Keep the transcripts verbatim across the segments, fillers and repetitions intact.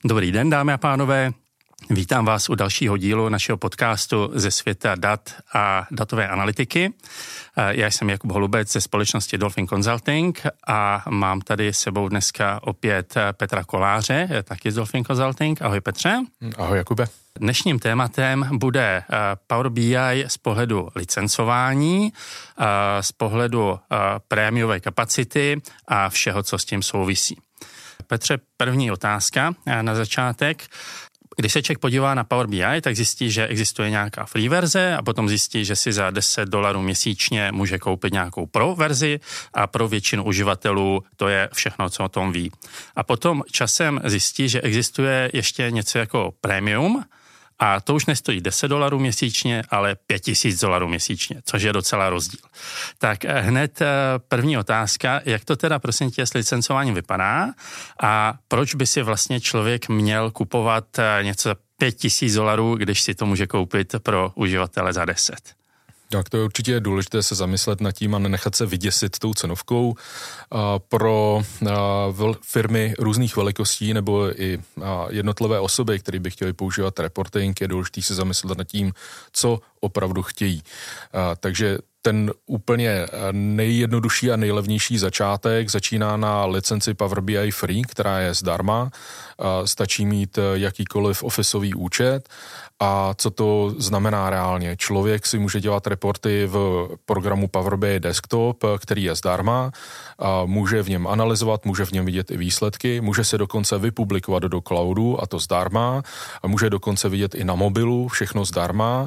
Dobrý den, dámy a pánové. Vítám vás u dalšího dílu našeho podcastu ze světa dat a datové analytiky. Já jsem Jakub Holubec ze společnosti Dolphin Consulting a mám tady s sebou dneska opět Petra Koláře, taky z Dolphin Consulting. Ahoj Petře. Ahoj Jakube. Dnešním tématem bude Power B I z pohledu licencování, z pohledu prémiové kapacity a všeho, co s tím souvisí. Petře, první otázka na začátek. Když se člověk podívá na Power B I, tak zjistí, že existuje nějaká free verze a potom zjistí, že si za deset dolarů měsíčně může koupit nějakou pro verzi a pro většinu uživatelů to je všechno, co o tom ví. A potom časem zjistí, že existuje ještě něco jako premium a to už nestojí deset dolarů měsíčně, ale pět tisíc dolarů měsíčně, což je docela rozdíl. Tak hned první otázka, jak to teda prosím tě s licencováním vypadá a proč by si vlastně člověk měl kupovat něco za pět tisíc dolarů, když si to může koupit pro uživatele za deset? Tak to je určitě důležité se zamyslet nad tím a nenechat se vyděsit tou cenovkou. Pro firmy různých velikostí nebo i jednotlivé osoby, které by chtěly používat reporting, je důležité se zamyslet nad tím, co opravdu chtějí. Takže ten úplně nejjednodušší a nejlevnější začátek začíná na licenci Power B I Free, která je zdarma. Stačí mít jakýkoliv officeový účet. A co to znamená reálně? Člověk si může dělat reporty v programu Power B I Desktop, který je zdarma, může v něm analyzovat, může v něm vidět i výsledky, může se dokonce vypublikovat do cloudu, a to zdarma, a může dokonce vidět i na mobilu, všechno zdarma.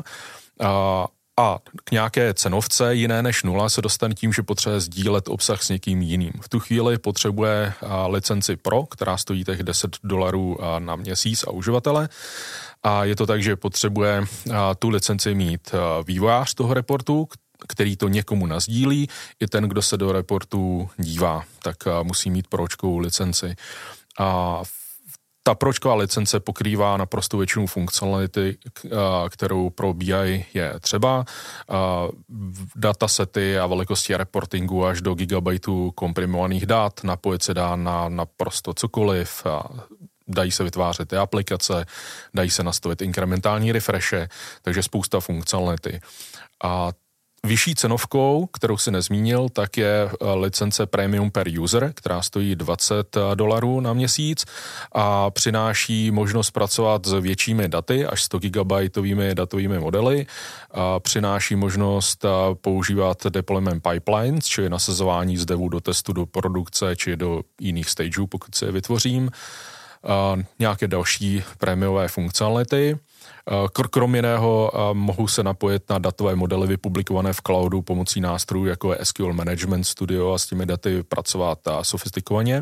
A A k nějaké cenovce jiné než nula se dostane tím, že potřebuje sdílet obsah s někým jiným. V tu chvíli potřebuje licenci Pro, která stojí těch deset dolarů na měsíc a uživatele. A je to tak, že potřebuje tu licenci mít vývojář toho reportu, který to někomu nasdílí, i ten, kdo se do reportu dívá, tak musí mít pročkou licenci. A ta pročková licence pokrývá naprosto většinu funkcionality, kterou pro B I je třeba. Datasety a velikosti reportingu až do gigabajtů komprimovaných dat, napojit se dá na naprosto cokoliv, dají se vytvářet ty aplikace, dají se nastavit inkrementální refreshe, takže spousta funkcionality. A vyšší cenovkou, kterou si nezmínil, tak je licence Premium per User, která stojí dvacet dolarů na měsíc a přináší možnost pracovat s většími daty, až sto gigabajtovými datovými modely. A přináší možnost používat deployment pipelines, čili nasazování z devu do testu, do produkce, či do jiných stageů, pokud se je vytvořím. A nějaké další prémiové funkcionality. Krom jiného mohou se napojit na datové modely vypublikované v cloudu pomocí nástrojů, jako je S Q L Management Studio a s těmi daty pracovat sofistikovaně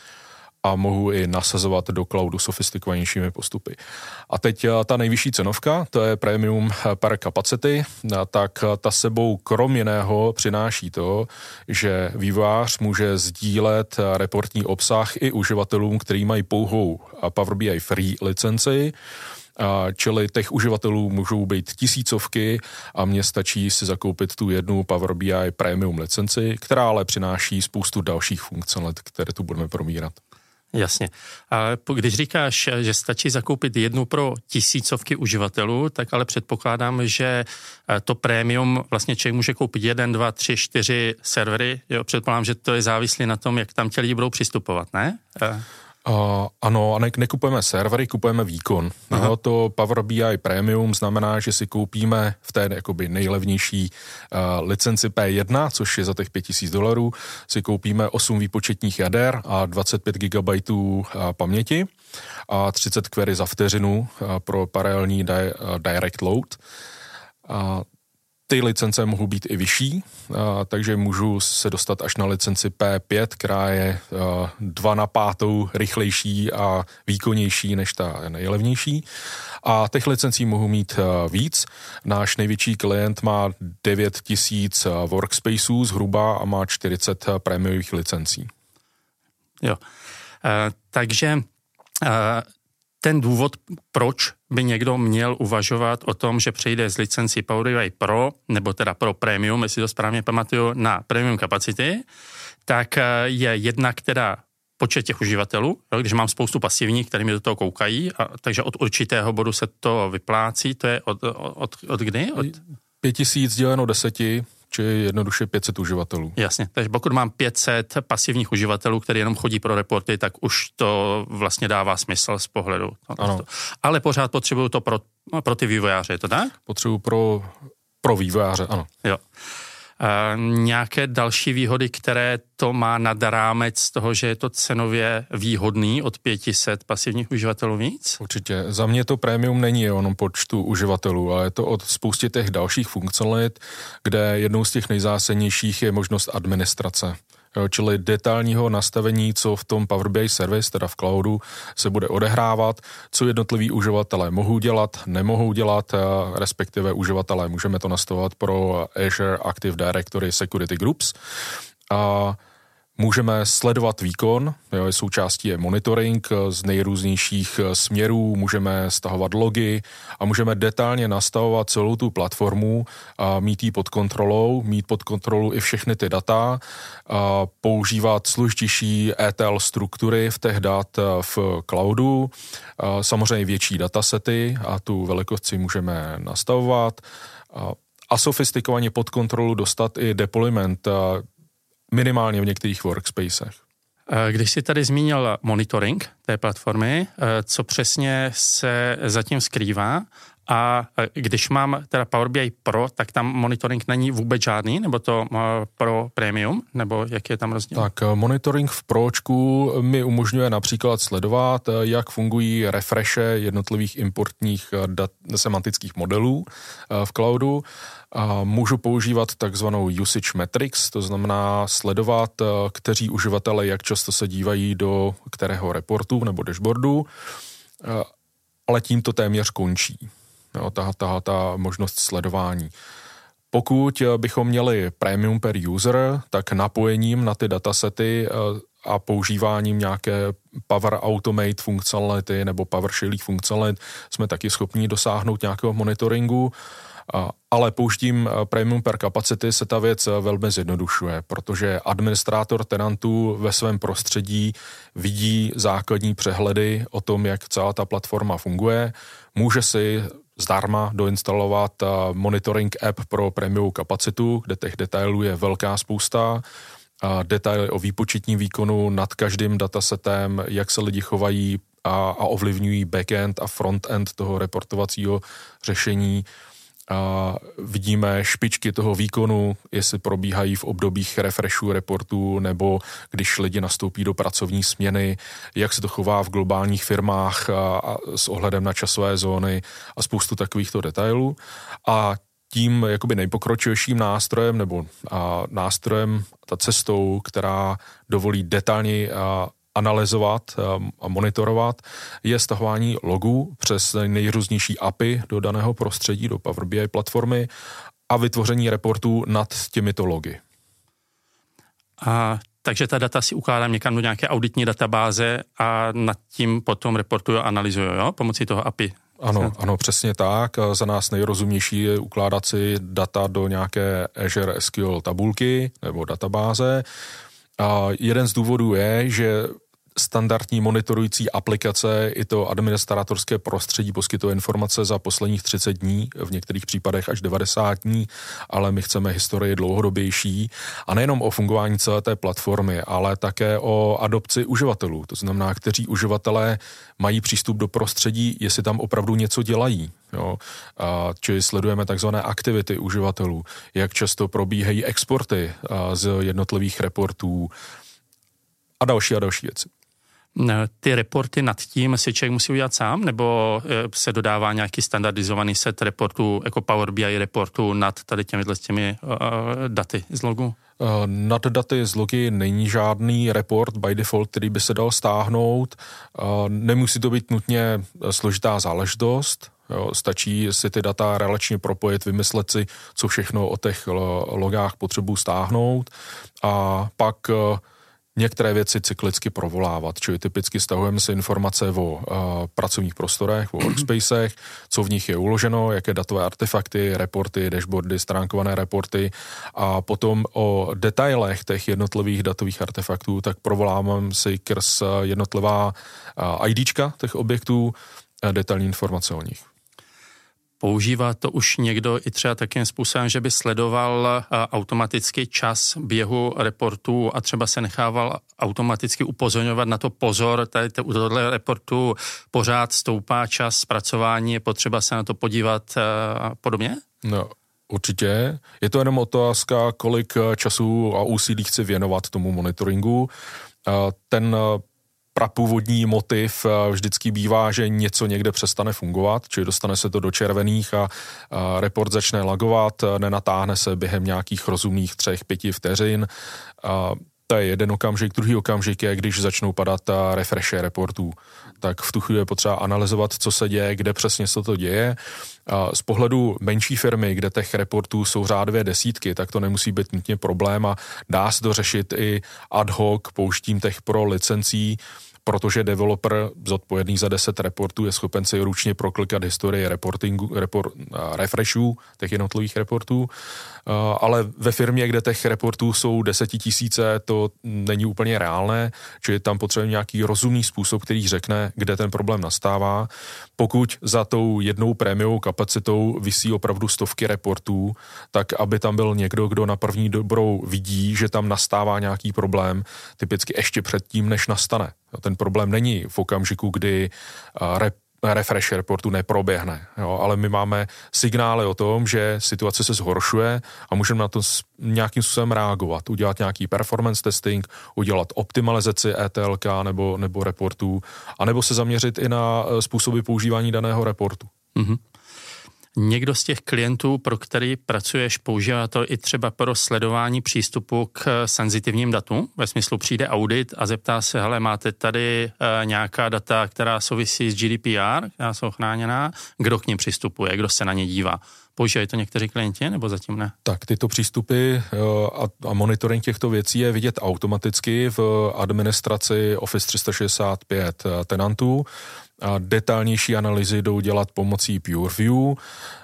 a mohu i nasazovat do cloudu sofistikovanějšími postupy. A teď ta nejvyšší cenovka, to je Premium per Capacity, tak ta sebou krom jiného přináší to, že vývojář může sdílet reportní obsah i uživatelům, kteří mají pouhou Power B I Free licenci, čili těch uživatelů můžou být tisícovky a mně stačí si zakoupit tu jednu Power B I Premium licenci, která ale přináší spoustu dalších funkcionalit, které tu budeme probírat. Jasně. A když říkáš, že stačí zakoupit jednu pro tisícovky uživatelů, tak ale předpokládám, že to prémium vlastně člověk může koupit jeden, dva, tři, čtyři servery. Jo, předpokládám, že to je závislé na tom, jak tam ti lidi budou přistupovat, ne? Uh, ano, a ne, nekupujeme servery, kupujeme výkon. No, to Power B I Premium znamená, že si koupíme v té jakoby nejlevnější uh, licenci P jedna, což je za těch pět tisíc dolarů, si koupíme osm výpočetních jader a dvacet pět gigabajtů uh, paměti a třicet query za vteřinu uh, pro paralelní di- uh, direct load. Uh, Ty licence mohou být i vyšší, takže můžu se dostat až na licenci P pět, která je dva na pátou rychlejší a výkonnější než ta nejlevnější. A těch licencí mohu mít víc. Náš největší klient má devět tisíc workspaceů zhruba a má čtyřicet prémiových licencí. Jo, uh, takže uh, ten důvod, proč by někdo měl uvažovat o tom, že přejde z licenci Power B I Pro, nebo teda Pro Premium, jestli to správně pamatuju, na Premium kapacity, tak je jedna, která počet těch uživatelů, jo, když mám spoustu pasivních, který mi do toho koukají, a, takže od určitého bodu se to vyplácí, to je od, od, od kdy? Od... pět tisíc děleno deseti, či jednoduše pět set uživatelů. Jasně, takže pokud mám pět set pasivních uživatelů, který jenom chodí pro reporty, tak už to vlastně dává smysl z pohledu. Ano. Ale pořád potřebuju to pro, pro ty vývojáře, je to tak? Potřebuju pro, pro vývojáře, ano. Jo. Uh, nějaké další výhody, které to má nad rámec toho, že je to cenově výhodný od pět set pasivních uživatelů víc? Určitě. Za mě to prémium není jenom počtu uživatelů, ale je to od spoustě těch dalších funkcionalit, kde jednou z těch nejzásadnějších je možnost administrace. Jo, čili detailního nastavení, co v tom Power B I Service, teda v cloudu, se bude odehrávat, co jednotliví uživatelé mohou dělat, nemohou dělat, respektive uživatelé můžeme to nastavovat pro Azure Active Directory Security Groups. A můžeme sledovat výkon, jo, součástí je monitoring z nejrůznějších směrů, můžeme stahovat logy a můžeme detailně nastavovat celou tu platformu, a mít ji pod kontrolou, mít pod kontrolou i všechny ty data, a používat složitější E T L struktury v těch dat v cloudu, a samozřejmě větší datasety a tu velikost si můžeme nastavovat a, a sofistikovaně pod kontrolu dostat i deployment minimálně v některých workspacech. Když jsi tady zmínil monitoring té platformy, co přesně se zatím skrývá a když mám teda Power B I Pro, tak tam monitoring není vůbec žádný, nebo to pro Premium, nebo jaký je tam rozdíl? Tak monitoring v Pročku mi umožňuje například sledovat, jak fungují refreshe jednotlivých importních dat, semantických modelů v cloudu. A můžu používat takzvanou usage metrics, to znamená sledovat, kteří uživatelé jak často se dívají do kterého reportu nebo dashboardu, ale tím to téměř končí. Jo, ta, ta, ta možnost sledování. Pokud bychom měli premium per user, tak napojením na ty datasety a používáním nějaké Power Automate funkcionality nebo PowerShell funkcionalit jsme taky schopni dosáhnout nějakého monitoringu, ale použitím premium per capacity se ta věc velmi zjednodušuje, protože administrátor tenantů ve svém prostředí vidí základní přehledy o tom, jak celá ta platforma funguje, může si zdarma doinstalovat monitoring app pro premium kapacitu, kde těch detailů je velká spousta, detaily o výpočetním výkonu nad každým datasetem, jak se lidi chovají a, a ovlivňují backend a frontend toho reportovacího řešení. A vidíme špičky toho výkonu, jestli probíhají v obdobích refreshu reportů nebo když lidi nastoupí do pracovní směny, jak se to chová v globálních firmách a, a s ohledem na časové zóny a spoustu takovýchto detailů. A tím jakoby nejpokročilejším nástrojem nebo a, nástrojem, ta cestou, která dovolí detailně a, analyzovat a monitorovat, je stahování logů přes nejrůznější A P I do daného prostředí, do Power B I platformy a vytvoření reportů nad těmito logy. A takže ta data si ukládám někam do nějaké auditní databáze a nad tím potom reportuju a analyzuju, jo? Pomocí toho A P I. Ano, ano, přesně tak. Za nás nejrozumnější je ukládat si data do nějaké Azure S Q L tabulky nebo databáze. A jeden z důvodů je, že standardní monitorující aplikace i to administrátorské prostředí poskytuje informace za posledních třicet dní, v některých případech až devadesát dní, ale my chceme historii dlouhodobější a nejenom o fungování celé té platformy, ale také o adopci uživatelů. To znamená, kteří uživatelé mají přístup do prostředí, jestli tam opravdu něco dělají. Jo. A, čili sledujeme takzvané aktivity uživatelů, jak často probíhají exporty a, z jednotlivých reportů a další a další věci. Ty reporty nad tím si člověk musí udělat sám, nebo se dodává nějaký standardizovaný set reportů, jako Power B I reportů nad tady těmi, těmi uh, daty z logu? Uh, nad daty z logy není žádný report by default, který by se dal stáhnout. Uh, nemusí to být nutně složitá záležitost. Jo, stačí si ty data relačně propojit, vymyslet si, co všechno o těch logách potřebuji stáhnout a pak uh, některé věci cyklicky provolávat, čili typicky stahujeme si informace o uh, pracovních prostorech, o workspacech, co v nich je uloženo, jaké datové artefakty, reporty, dashboardy, stránkované reporty a potom o detailech těch jednotlivých datových artefaktů, tak provoláváme si krz jednotlivá uh, IDčka těch objektů, uh, detailní informace o nich. Používá to už někdo i třeba takým způsobem, že by sledoval automaticky čas běhu reportů a třeba se nechával automaticky upozorňovat na to pozor, tady u tohle reportu pořád stoupá čas zpracování, je potřeba se na to podívat a podobně? No, určitě. Je to jenom otázka, kolik času a úsilí chci věnovat tomu monitoringu. Ten prapůvodní motiv vždycky bývá, že něco někde přestane fungovat, čili dostane se to do červených a, a report začne lagovat, nenatáhne se během nějakých rozumných třech, pěti vteřin. A to je jeden okamžik, druhý okamžik je, když začnou padat refreshe reportů. Tak v tu chvíli je potřeba analyzovat, co se děje, kde přesně se to děje. A z pohledu menší firmy, kde těch reportů jsou řádově desítky, tak to nemusí být nutně problém a dá se to řešit i ad hoc použitím těch pro licencí, protože developer zodpovědný za deset reportů je schopen si ručně proklikat historii reportingu, report, refreshů těch jednotlivých reportů, ale ve firmě, kde těch reportů jsou desetitisíce, to není úplně reálné, čili tam potřebujeme nějaký rozumný způsob, který řekne, kde ten problém nastává. Pokud za tou jednou prémiovou kapacitou visí opravdu stovky reportů, tak aby tam byl někdo, kdo na první dobrou vidí, že tam nastává nějaký problém, typicky ještě předtím, než nastane. Ten problém není v okamžiku, kdy rep refresh reportu neproběhne, jo, ale my máme signály o tom, že situace se zhoršuje a můžeme na to nějakým způsobem reagovat, udělat nějaký performance testing, udělat optimalizaci E T L K nebo, nebo reportů, anebo se zaměřit i na způsoby používání daného reportu. Mm-hmm. Někdo z těch klientů, pro který pracuješ, používá to i třeba pro sledování přístupu k senzitivním datům? Ve smyslu přijde audit a zeptá se, hele, máte tady e, nějaká data, která souvisí s G D P R, která jsou chráněná, kdo k ním přistupuje, kdo se na ně dívá? Používají to někteří klienti, nebo zatím ne? Tak tyto přístupy a, a monitoring těchto věcí je vidět automaticky v administraci Office tři sta šedesát pět tenantů. A detailnější analýzy jdou dělat pomocí PureView a,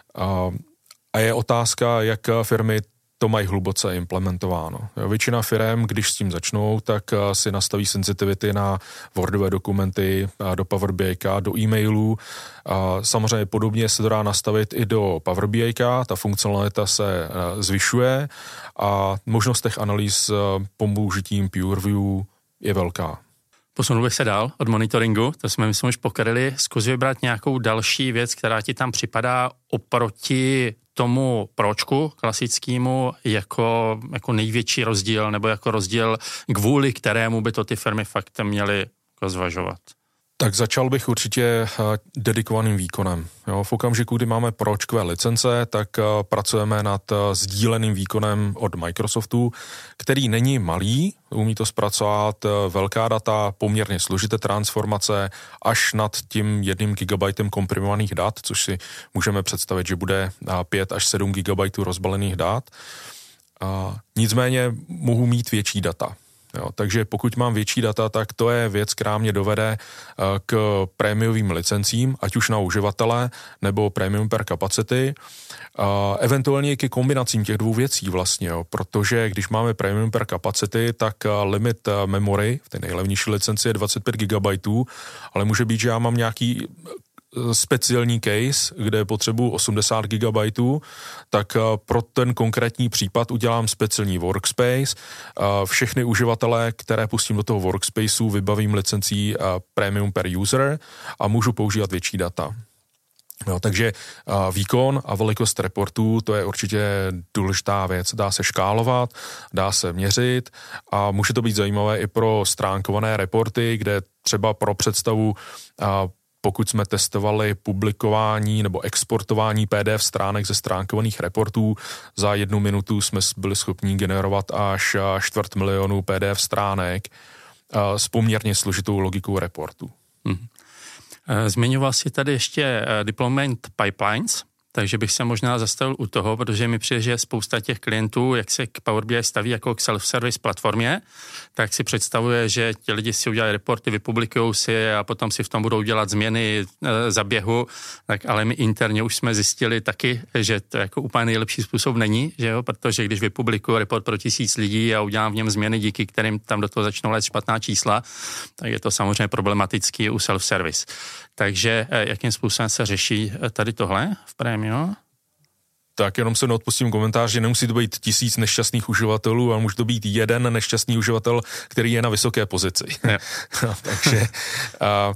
a je otázka, jak firmy to mají hluboce implementováno. Většina firm, když s tím začnou, tak si nastaví sensitivity na Wordové dokumenty, do Power B I, do e-mailů. A samozřejmě podobně se to dá nastavit i do Power B I, ta funkcionalita se zvyšuje a možnost těch analýz použitím PureView je velká. Posunul bych se dál od monitoringu, to jsme myslím už pokryli. Zkus vybrat nějakou další věc, která ti tam připadá oproti tomu pročku klasickému jako, jako největší rozdíl, nebo jako rozdíl, kvůli kterému by to ty firmy fakt měly jako zvažovat. Tak začal bych určitě dedikovaným výkonem. Jo, v okamžiku, kdy máme pročkové licence, tak pracujeme nad sdíleným výkonem od Microsoftu, který není malý, umí to zpracovat velká data, poměrně složité transformace, až nad tím jedním gigabajtem komprimovaných dat, což si můžeme představit, že bude pět až sedm gigabajtů rozbalených dat. Nicméně mohu mít větší data. Jo, takže pokud mám větší data, tak to je věc, která mě dovede k prémiovým licencím, ať už na uživatele nebo premium per capacity, eventuálně i ke kombinacím těch dvou věcí vlastně, jo, protože když máme premium per capacity, tak limit memory v té nejlevnější licenci je dvacet pět gigabajtů, ale může být, že já mám nějaký speciální case, kde potřebuji osmdesát gigabajtů, tak pro ten konkrétní případ udělám speciální workspace. Všechny uživatele, které pustím do toho workspaceu, vybavím licencí premium per user a můžu používat větší data. No, takže výkon a velikost reportů, to je určitě důležitá věc. Dá se škálovat, dá se měřit a může to být zajímavé i pro stránkované reporty, kde třeba pro představu pokud jsme testovali publikování nebo exportování P D F stránek ze stránkovaných reportů, za jednu minutu jsme byli schopni generovat až čtvrt milionu P D F stránek s poměrně složitou logikou reportu. Hmm. Zmiňoval jsi tady ještě deployment pipelines, takže bych se možná zastavil u toho, protože mi přijde, že spousta těch klientů, jak se k Power B I staví jako k self-service platformě, tak si představuje, že ti lidi si udělají reporty, vypublikují si a potom si v tom budou dělat změny e, za běhu, tak ale my interně už jsme zjistili taky, že to jako úplně nejlepší způsob není, že jo, protože když vypublikuju report pro tisíc lidí a udělám v něm změny, díky kterým tam do toho začnou lézt špatná čísla, tak je to samozřejmě problematický u self-service. Takže jakým způsobem se řeší tady tohle v Premio? Tak jenom se neodpustím komentář, že nemusí to být tisíc nešťastných uživatelů, ale může to být jeden nešťastný uživatel, který je na vysoké pozici. Takže uh,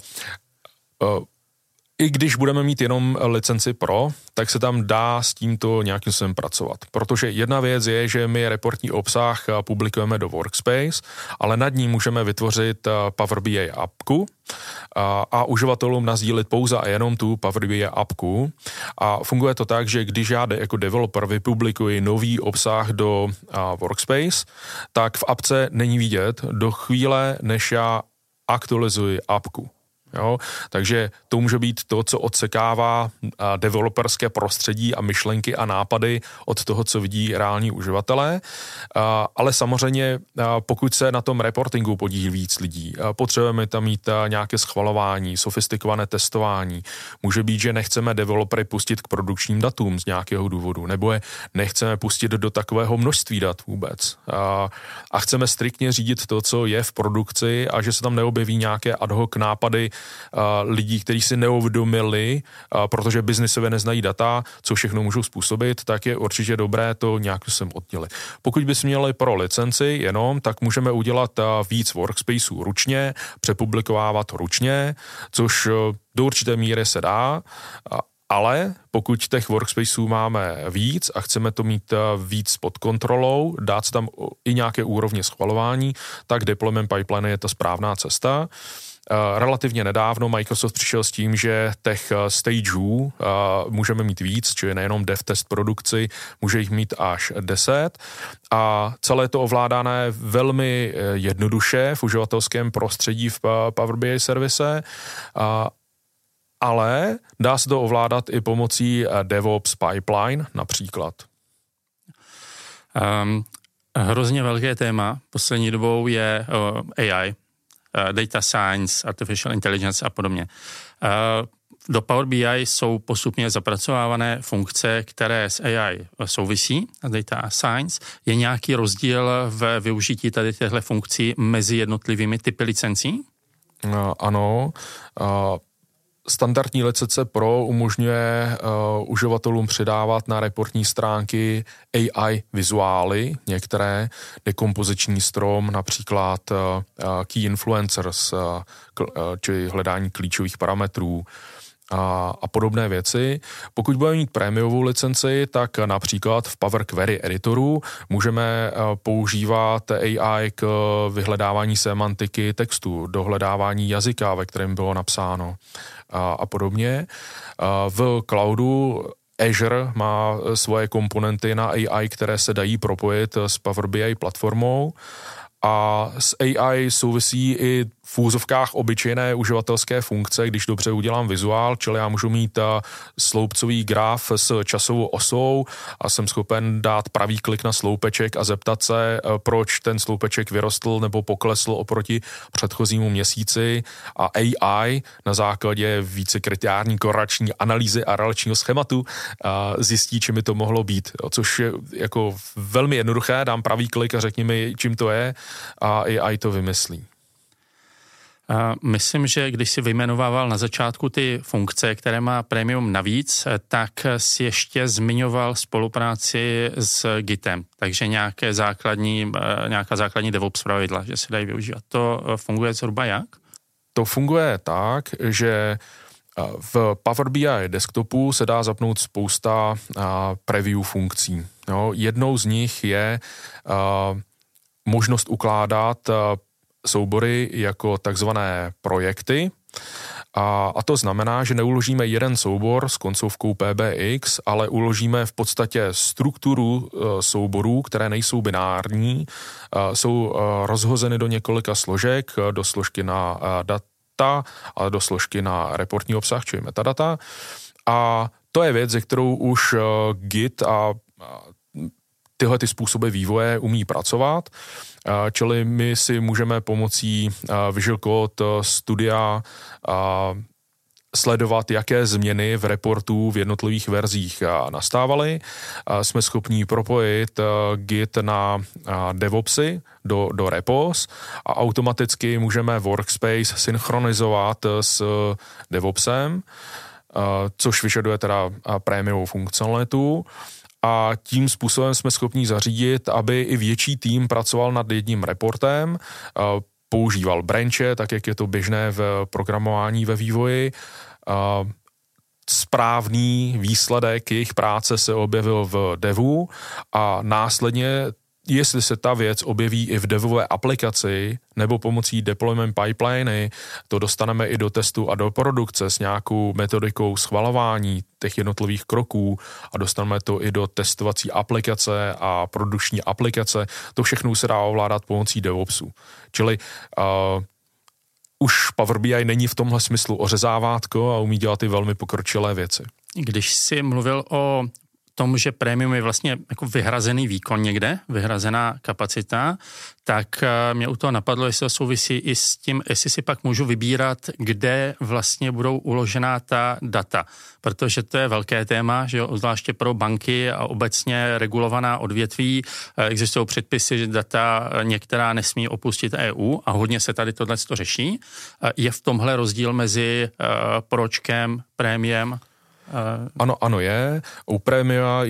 uh, i když budeme mít jenom licenci Pro, tak se tam dá s tímto nějakým způsobem pracovat. Protože jedna věc je, že my reportní obsah publikujeme do Workspace, ale nad ní můžeme vytvořit Power B I appku a, a uživatelům nasdílit pouze a jenom tu Power B I appku. A funguje to tak, že když já jako developer vypublikuji nový obsah do a, Workspace, tak v appce není vidět do chvíle, než já aktualizuji appku. Jo? Takže to může být to, co odsekává developerské prostředí a myšlenky a nápady od toho, co vidí reální uživatelé. Ale samozřejmě, pokud se na tom reportingu podílí víc lidí, potřebujeme tam mít nějaké schvalování, sofistikované testování. Může být, že nechceme developery pustit k produkčním datům z nějakého důvodu, nebo je nechceme pustit do takového množství dat vůbec. A chceme striktně řídit to, co je v produkci a že se tam neobjeví nějaké ad hoc nápady lidí, kteří si neuvědomili, protože biznisově neznají data, co všechno můžou způsobit, tak je určitě dobré to nějak sem oddělit. Pokud bychom měli pro licenci jenom, tak můžeme udělat víc workspaceů ručně, přepublikovávat ručně, což do určité míry se dá, ale pokud těch workspaceů máme víc a chceme to mít víc pod kontrolou, dát se tam i nějaké úrovně schvalování, tak deployment pipeline je ta správná cesta. Relativně nedávno Microsoft přišel s tím, že těch stageů můžeme mít víc, čili nejenom dev test produkci, může jich mít až deset a celé to ovládané velmi jednoduše v uživatelském prostředí v Power B I servise, ale dá se to ovládat i pomocí DevOps pipeline například. Um, hrozně velké téma poslední dobou je uh, A I. Data science, artificial intelligence a podobně. Do Power B I jsou postupně zapracovávané funkce, které s A I souvisí, data science. Je nějaký rozdíl v využití tady těchto funkcí mezi jednotlivými typy licencí? Ano. Standardní licence Pro umožňuje uh, uživatelům přidávat na reportní stránky A I vizuály, některé dekompoziční strom, například uh, key influencers, uh, kl, uh, či hledání klíčových parametrů a, a podobné věci. Pokud budeme mít prémiovou licenci, tak například v Power Query editoru můžeme uh, používat A I k vyhledávání semantiky textu, dohledávání jazyka, ve kterém bylo napsáno a, a podobně. V cloudu Azure má svoje komponenty na A I, které se dají propojit s Power B I platformou a s A I souvisí i v úzovkách obyčejné uživatelské funkce, když dobře udělám vizuál, čili já můžu mít sloupcový graf s časovou osou a jsem schopen dát pravý klik na sloupeček a zeptat se, proč ten sloupeček vyrostl nebo poklesl oproti předchozímu měsíci a A I na základě vícekritériální korelační analýzy a relačního schématu zjistí, čím by to mohlo být, což je jako velmi jednoduché, dám pravý klik a řekni mi, čím to je a A I to vymyslí. Myslím, že když si vyjmenovával na začátku ty funkce, které má Premium navíc, tak si ještě zmiňoval spolupráci s Gitem, takže nějaké základní, nějaká základní DevOps pravidla, že se dají využívat. To funguje zhruba jak? To funguje tak, že v Power B I desktopu se dá zapnout spousta preview funkcí. No, jednou z nich je možnost ukládat soubory jako takzvané projekty a, a to znamená, že neuložíme jeden soubor s koncovkou P B X, ale uložíme v podstatě strukturu e, souborů, které nejsou binární, e, jsou e, rozhozeny do několika složek, do složky na e, data a do složky na reportní obsah, čili metadata. A to je věc, ze kterou už Git a tyhle ty způsoby vývoje umí pracovat, čili my si můžeme pomocí Visual Code Studia sledovat, jaké změny v reportu v jednotlivých verzích nastávaly. Jsme schopni propojit Git na DevOpsy do, do repos a automaticky můžeme Workspace synchronizovat s DevOpsem, což vyžaduje teda prémiovou funkcionalitu. A tím způsobem jsme schopni zařídit, aby i větší tým pracoval nad jedním reportem, používal branche, tak jak je to běžné v programování, ve vývoji. Správný výsledek jejich práce se objevil v devu a následně, jestli se ta věc objeví i v devové aplikaci nebo pomocí deployment pipeliny, to dostaneme i do testu a do produkce s nějakou metodikou schvalování těch jednotlivých kroků a dostaneme to i do testovací aplikace a produkční aplikace. To všechno se dá ovládat pomocí DevOpsu. Čili uh, už Power B I není v tomhle smyslu ořezávátko a umí dělat ty velmi pokročilé věci. Když jsi mluvil o tom, že prémium je vlastně jako vyhrazený výkon někde, vyhrazená kapacita, tak mě u toho napadlo, jestli to souvisí i s tím, jestli si pak můžu vybírat, kde vlastně budou uložená ta data. Protože to je velké téma, že jo, zvláště pro banky a obecně regulovaná odvětví. Existují předpisy, že data některá nesmí opustit E U a hodně se tady tohle řeší. Je v tomhle rozdíl mezi pročkem, prémiem? Ano, ano je. U Premia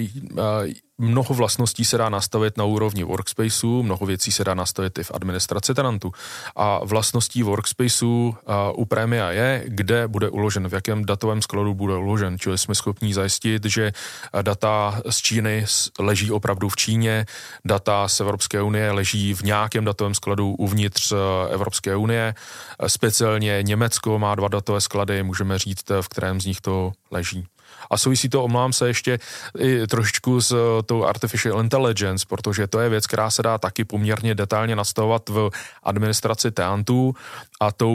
mnoho vlastností se dá nastavit na úrovni workspaceu, mnoho věcí se dá nastavit i v administraci tenantu. A vlastností workspaceu u Premia je, kde bude uložen, v jakém datovém skladu bude uložen. Čili jsme schopni zajistit, že data z Číny leží opravdu v Číně, data z Evropské unie leží v nějakém datovém skladu uvnitř Evropské unie. Speciálně Německo má dva datové sklady, můžeme říct, v kterém z nich to leží. A souvisí to, omlám se, ještě i trošičku s tou artificial intelligence, protože to je věc, která se dá taky poměrně detailně nastavovat v administraci tenantů a tou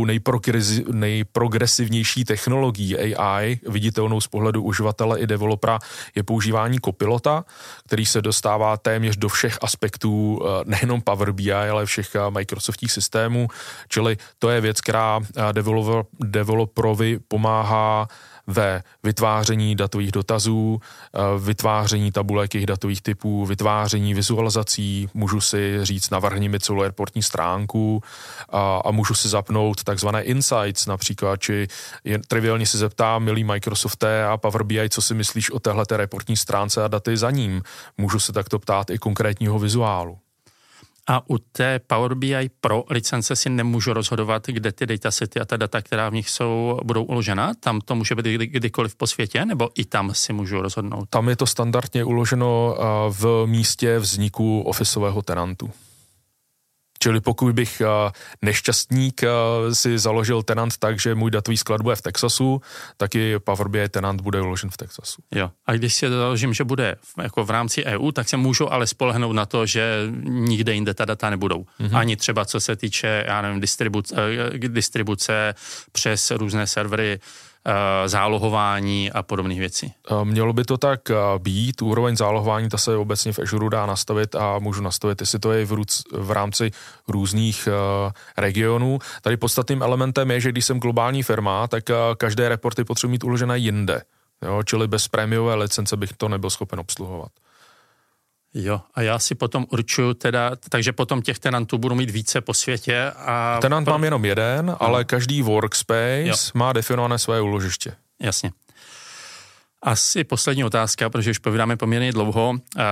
nejprogresivnější technologií A I, viditelnou z pohledu uživatele i developera, je používání Copilota, který se dostává téměř do všech aspektů nejenom Power B I, ale všech Microsoftích systémů, čili to je věc, která developer, developerovi pomáhá ve vytváření datových dotazů, vytváření tabulek jejich datových typů, vytváření vizualizací, můžu si říct, navrhni mi celou reportní stránku a, a můžu si zapnout takzvané insights například, či jen triviálně si zeptám, milý Microsofté a Power B I, co si myslíš o téhleté reportní stránce a daty za ním. Můžu se takto ptát i konkrétního vizuálu. A u té Power B I Pro licence si nemůžu rozhodovat, kde ty datasety a ta data, která v nich jsou, budou uložena? Tam to může být kdykoliv po světě, nebo i tam si můžu rozhodnout? Tam je to standardně uloženo v místě vzniku officeového tenantu. Čili pokud bych nešťastník si založil tenant tak, že můj datový sklad bude v Texasu, tak i Power B I tenant bude uložen v Texasu. Jo. A když si založím, že bude jako v rámci E U, tak se můžu ale spolehnout na to, že nikde jinde ta data nebudou. Mm-hmm. Ani třeba co se týče, já nevím, distribuce, distribuce přes různé servery, zálohování a podobných věcí. Mělo by to tak být, úroveň zálohování, ta se obecně v Azure dá nastavit a můžu nastavit, jestli to je v, růc, v rámci různých uh, regionů. Tady podstatným elementem je, že když jsem globální firma, tak uh, každé reporty potřebuji mít uložené jinde. Jo? Čili bez prémiové licence bych to nebyl schopen obsluhovat. Jo, a já si potom určuju teda, takže potom těch tenantů budu mít více po světě. A Tenant pro... mám jenom jeden, no. Ale každý workspace jo. má definované své úložiště. Jasně. Asi poslední otázka, protože už povídáme poměrně dlouho.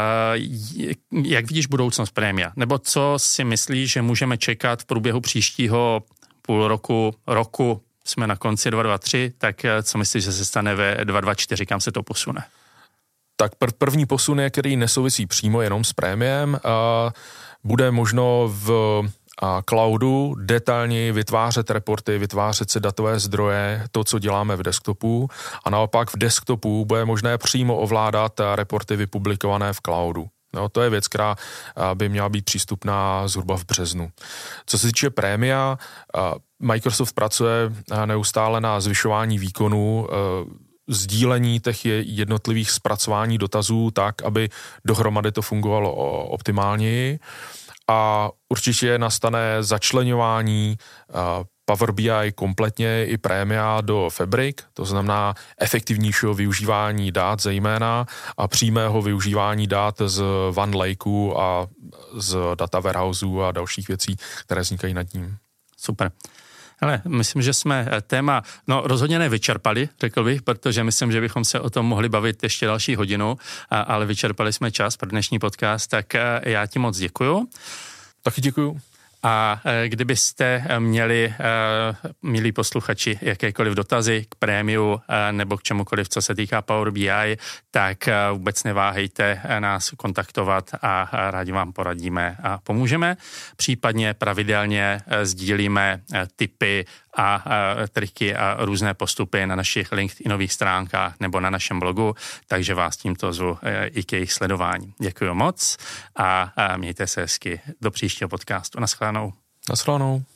Jak vidíš budoucnost prémia? Nebo co si myslíš, že můžeme čekat v průběhu příštího půl roku, roku, jsme na konci dva dva tři, tak co myslíš, že se stane ve dva dva čtyři, kam se to posune? Tak první posun je, který nesouvisí přímo jenom s prémiem. Bude možno v cloudu detailně vytvářet reporty, vytvářet si datové zdroje, to, co děláme v desktopu, a naopak v desktopu bude možné přímo ovládat reporty vypublikované v cloudu. No, to je věc, která by měla být přístupná zhruba v březnu. Co se týče prémia, Microsoft pracuje neustále na zvyšování výkonu sdílení těch jednotlivých zpracování dotazů tak, aby dohromady to fungovalo optimálněji. A určitě nastane začleňování Power B I kompletně i Premia do Fabric, to znamená efektivnějšího využívání dát zejména a přímého využívání dát z OneLakeu a z Data Warehouseu a dalších věcí, které vznikají nad ním. Super. Ale myslím, že jsme téma, no rozhodně nevyčerpali, řekl bych, protože myslím, že bychom se o tom mohli bavit ještě další hodinu, ale vyčerpali jsme čas pro dnešní podcast, tak já ti moc děkuju. Taky děkuju. A kdybyste měli, milí posluchači, jakékoliv dotazy k prémiu nebo k čemukoliv, co se týká Power B I, tak vůbec neváhejte nás kontaktovat a rádi vám poradíme a pomůžeme. Případně pravidelně sdílíme tipy a triky a různé postupy na našich LinkedInových stránkách nebo na našem blogu, takže vás tímto zvu i k jejich sledování. Děkuji moc a mějte se hezky do příštího podcastu. Naschledanou. Naschledanou.